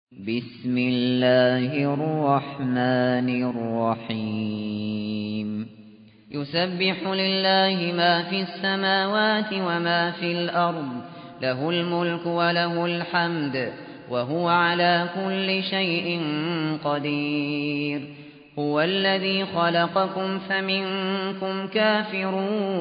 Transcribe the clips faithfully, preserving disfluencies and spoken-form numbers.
بسم الله الرحمن الرحيم يسبح لله ما في السماوات وما في الأرض له الملك وله الحمد وهو على كل شيء قدير هو الذي خلقكم فمنكم كافر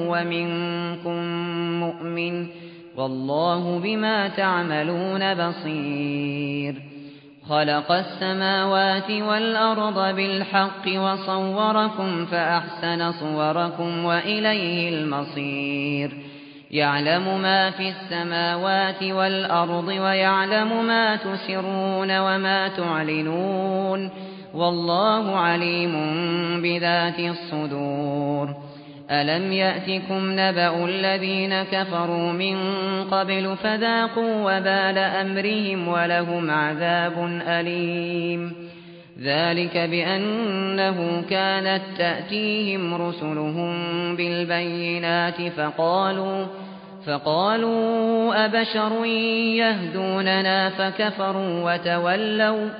ومنكم مؤمن والله بما تعملون بصير خلق السماوات والأرض بالحق وصوركم فأحسن صوركم وإليه المصير يعلم ما في السماوات والأرض ويعلم ما تسرون وما تعلنون والله عليم بذات الصدور ألم يأتكم نبأ الذين كفروا من قبل فذاقوا وبال أمرهم ولهم عذاب أليم ذلك بأنه كانت تأتيهم رسلهم بالبينات فقالوا فقالوا أبشر يهدوننا فكفروا وتولوا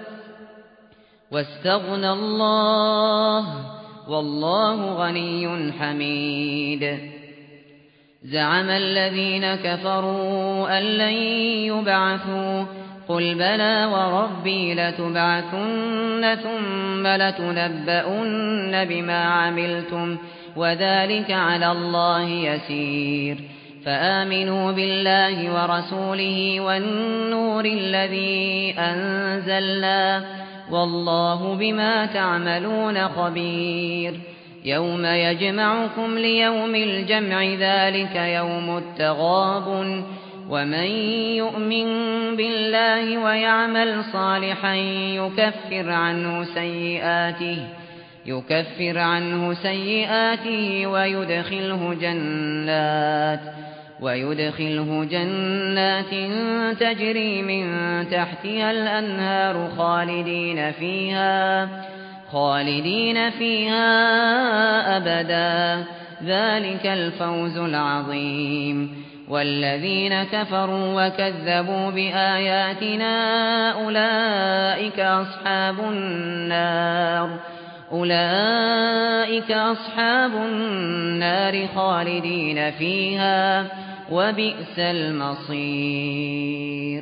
واستغنى الله والله غني حميد زعم الذين كفروا أن لن يبعثوا قل بلى وربي لتبعثن ثم لتنبؤن بما عملتم وذلك على الله يسير فآمنوا بالله ورسوله والنور الذي أنزلنا والله بما تعملون خبير يوم يجمعكم ليوم الجمع ذلك يوم التغابن ومن يؤمن بالله ويعمل صالحا يكفر عنه سيئاته يكفر عنه سيئاته ويدخله جنات ويدخله جنات تجري من تحتها الأنهار خالدين فيها خالدين فيها أبدا ذلك الفوز العظيم والذين كفروا وكذبوا بآياتنا أولئك أصحاب النار أولئك أصحاب النار خالدين فيها وبئس المصير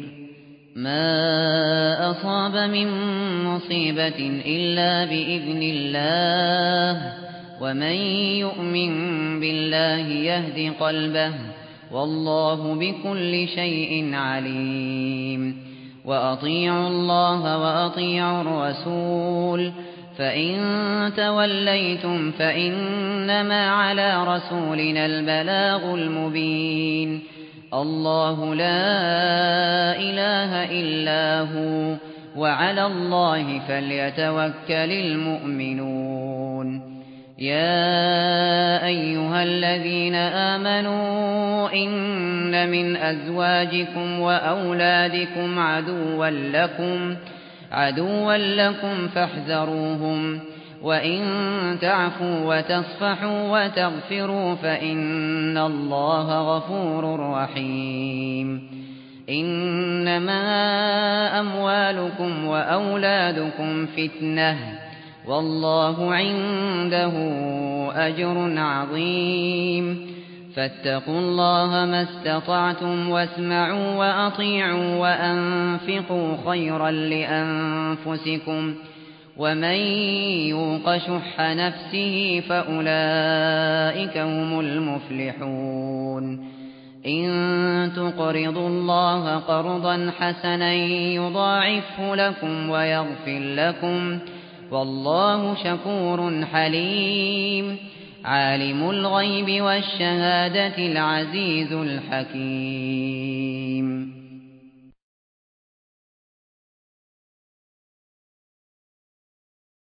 ما أصاب من مصيبة إلا بإذن الله ومن يؤمن بالله يهد قلبه والله بكل شيء عليم وأطيعوا الله وأطيعوا الرسول فإن توليتم فإنما على رسولنا البلاغ المبين الله لا إله إلا هو وعلى الله فليتوكل المؤمنون يا أيها الذين آمنوا إن من أزواجكم وأولادكم عدوا لكم عدوا لكم فاحذروهم وإن تعفوا وتصفحوا وتغفروا فإن الله غفور رحيم إنما أموالكم وأولادكم فتنة والله عنده أجر عظيم فاتقوا الله ما استطعتم واسمعوا وأطيعوا وأنفقوا خيرا لأنفسكم ومن يوق شح نفسه فأولئك هم المفلحون إن تقرضوا الله قرضا حسنا يضاعفه لكم ويغفر لكم والله شكور حليم عالم الغيب والشهادة العزيز الحكيم